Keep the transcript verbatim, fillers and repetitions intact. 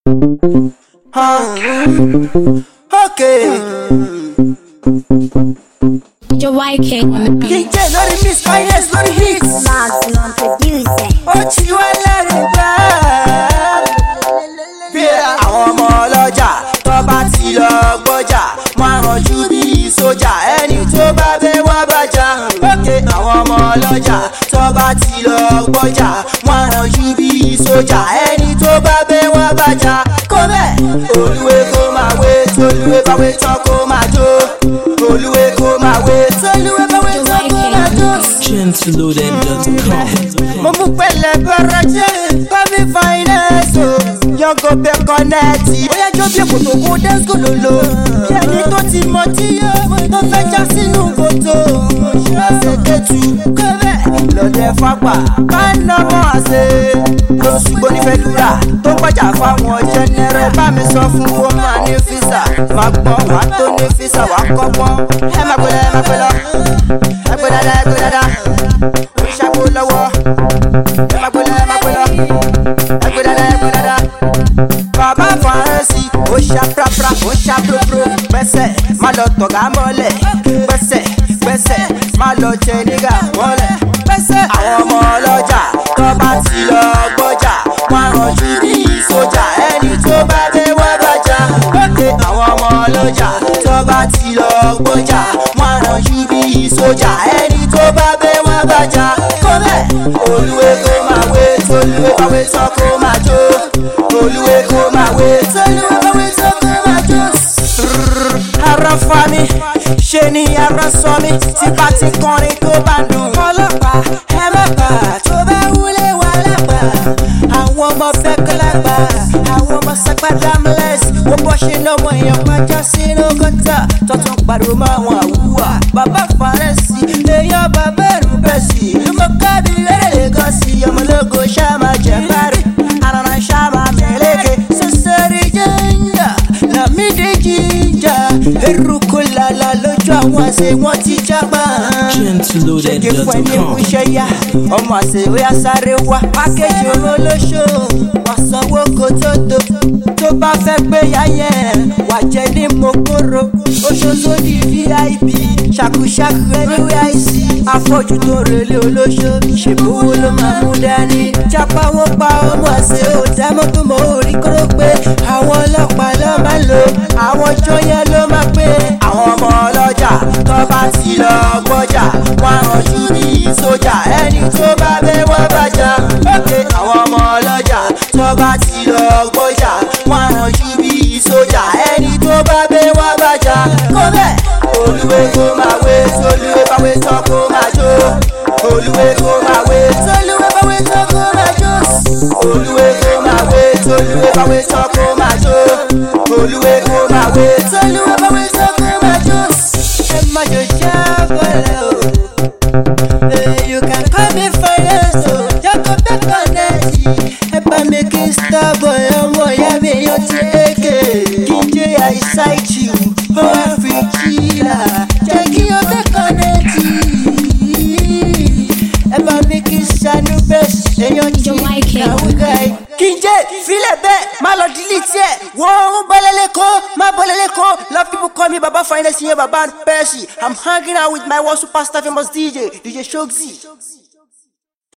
Okay. Your white cake on the beat. King J, no the miss finance, no the hits. Maximum producer. Ochi wa láre gbà. Bí àwọn ọmọ ọlọ́jà tó bá ti lọ gbọ́jà, wọ́n rànjú bí sójà, ẹni tó bá fẹ́ wá bàjá. Ókè àwọn ọmọ ọlọ́jà tó bá ti lọ gbọ́jà, wọ́n rànjú bí sójà, ẹni tó bá fẹ́ wá bàjá. Kó bẹ́ẹ̀, olúwe kó máa wé, tolúwe bá wé tán kó máa jó. Olúwe kó máa wé, tolúwe bá wé tán kó máa jó. Gentleloaded dot com. Mo mú pẹ̀lẹ́ bẹ̀rẹ̀ jẹ́ bábí finance o. Yọ̀ngọ̀ bẹ kọ́nẹ́ẹ̀tì. Bóyá jó bí kòtò kó dẹ́sùkò lòlò. Bí ẹni tó ti mọ̀ tí yó tó fẹ́ já sínú kòtò. Ṣé kẹ́tù kẹ́bẹ̀ lọ́dẹ fagbà bá náwó àṣẹ. Lóṣù gbónífẹ̀lúra tó gbọ́jà fáwọn jẹ́nẹ́rẹ́ bá mi sọ fún wọn máa ní físà. Máa gbọ́n wá tó ní físà wá kọ́gbọ́n. Ẹ má gbé lọ, ẹ má gbé lọ. Ẹ gbé dáadáa, ẹ gbé dáadáa. Oríṣàgbó lọ́wọ́. Ẹ má gbé lọ, ẹ má gbé lọ. Ẹ gbé dáadáa, ẹ gbé dáadáa. Bàbá Fáránsì, ó ṣá prapra, ó ṣá propro. Gbẹ́sẹ̀, má lọ tọ̀gá mọ́lẹ̀. Gbẹ́sẹ̀, gbẹ́sẹ̀, má lọ jẹ nígà mọ́lẹ̀. Gbẹ́sẹ̀, àwọn ọmọ ọlọ́jà tó bá ti lọ gbọ́jà, wọ́n rànjú bí sójà, ẹni tó bá fẹ́ wá bàjá. Ókè àwọn ọmọ ọlọ́jà tó bá ti lọ gbọ́jà, wọ́n rànjú bí sójà, ẹni tó bá fẹ́ wá bàjá. Kó bẹ́ẹ̀, olúwe kó máa wé, tolúwe bá wé tán kó máa jó. Olúwe kó máa wé, tolúwe bá wé tán kó máa jó. Ara fa mi, ṣe ni ara sọ mi, tí bá ti kọrin tó bá dùn. Ọlọ́pàá ẹ má bà tó bá wúlé wà lápá. Àwọn ọmọ fẹ́ kọ́lápá, àwọn ọmọ sápá dámlẹ́s. Wọ́n bọ́ ṣe náà mọ èèyàn pàjá sínú gọ́tà. Tọ́tún pariwo mọ́ àwọn àwùwà. Bàbá Fáránsì, èèyàn bàbá ẹ̀rù bẹ̀ sí. Ìlú kábí lérè Lagos, ọmọlógo ṣáàmà jẹ́ parí. Àrànà ṣáàmà mẹ́lẹ́kẹ̀, sọ́sẹ́rì jẹ́ńjà. Lámídé jíjà, eruku lala lójú àwọn àṣẹ wọn ti jágbá. Gentleloaded Ṣèké dot fún ẹni com. kúṣẹ́ yá, ọmọ àṣẹ óyá sáré wá. Pákéjì oró lóṣù, wà sanwó kó tó tó. Tó bá fẹ́ gbé yá yẹn, wà jẹ́ ní mokoro. Oṣooṣo di V I P, ṣàkúṣàkú anywhere I see. Afọ́jú tó relé olóṣó, ṣèbówó ló máa mú dání. Jápá wọn pa ọmọ àṣẹ ò dámọ́ tó mọ orí kóró pé. Àwọn ọlọ́pàá ló máa lò, àwọn ọjọ́ yẹn ló máa pé. Àwọn ọmọ ọlọ́jà tó bá ti lọ gbọ́jà, wọ́n rànjú bí sójà, ẹni tó bá fẹ́ wá bàjá. Ókè àwọn ọmọ ọlọ́jà tó bá ti lọ gbọ́jà, wọ́n rànjú bí sójà, ẹni tó bá fẹ́ wá bàjá. Kó bẹ́ẹ̀, olúwe kó máa wé, tolúwe bá wé tán kó máa jó. Olúwe kó máa wé, tolúwe bá wé tán kó máa jó. Olúwe kó máa wé, tolúwe bá wé tán kó máa jó. Olúwe kó máa wé, tolúwe bá wé tán kó máa jó. Ẹ má jò jábọ̀lẹ̀ o. Eh, you can call me finance o. Yọ̀kọ̀ bẹ́ẹ̀ kọ́nẹ́ẹ̀tì. Ẹ bá mi kí Starboy ọmọ ìyá mi yóò ti kéèké. King J I cite you, ó wá fi jìlá. Jẹ́ kí o bẹ́ẹ̀ kọ́nẹ́ẹ̀tì. Ẹ bá mi kí Sanu bẹ́ẹ̀ èèyàn tí àwọn guy. King J filẹ̀ bẹ́ẹ̀ má lọ delete ẹ̀. Wọ́n ń bọ́lẹ́lẹ́ kó má bọ́lẹ́lẹ́ kó. Love people call me Baba Finance here, Baba Percy. I'm hanging out with my one superstar famous D J, D J Shogzy.